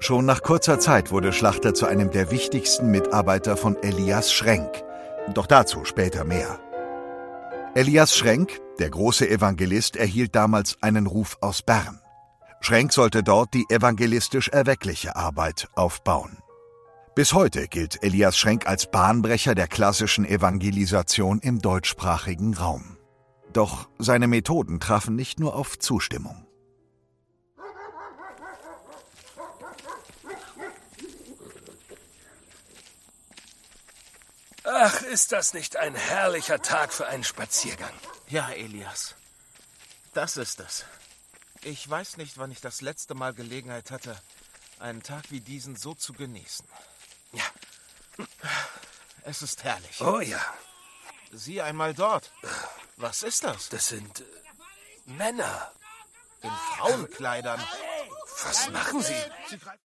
Schon nach kurzer Zeit wurde Schlachter zu einem der wichtigsten Mitarbeiter von Elias Schrenk. Doch dazu später mehr. Elias Schrenk, der große Evangelist, erhielt damals einen Ruf aus Bern. Schrenk sollte dort die evangelistisch-erweckliche Arbeit aufbauen. Bis heute gilt Elias Schrenk als Bahnbrecher der klassischen Evangelisation im deutschsprachigen Raum. Doch seine Methoden trafen nicht nur auf Zustimmung. Ach, ist das nicht ein herrlicher Tag für einen Spaziergang? Ja, Elias, das ist es. Ich weiß nicht, wann ich das letzte Mal Gelegenheit hatte, einen Tag wie diesen so zu genießen. Ja. Es ist herrlich. Oh ja. Sieh einmal dort. Was ist das? Das sind Männer. In Frauenkleidern. Was machen sie?